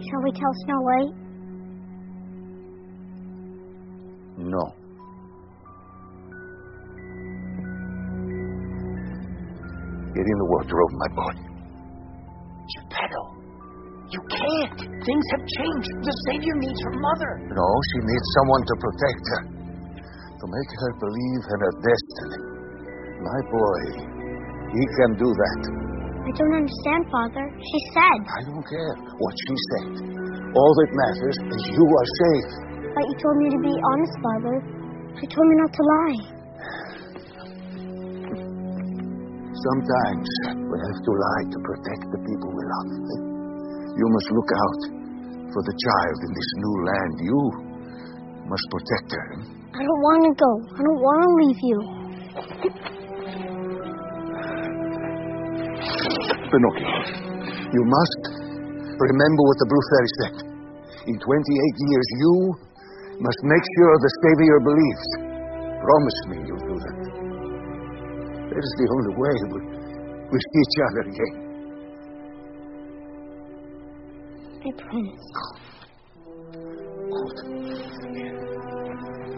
Shall we tell Snow White? No. Get in the wardrobe, my boy. Geppetto, you can't. Things have changed. The Savior needs her mother. No, she needs someone to protect her. To make her believe in her destiny. My boy, he can do that. I don't understand, Father. She said. I don't care what she said. All that matters is you are safe. But you told me to be honest, Father. You told me not to lie. Sometimes we have to lie to protect the people we love. You must look out for the child in this new land. You must protect her. I don't want to go. I don't want to leave you. Pinocchio, you must remember what the Blue Fairy said. In 28 years, you must make sure the Savior believes. Promise me you'll do that. That is the only way we'll see each other again. I promise. Good.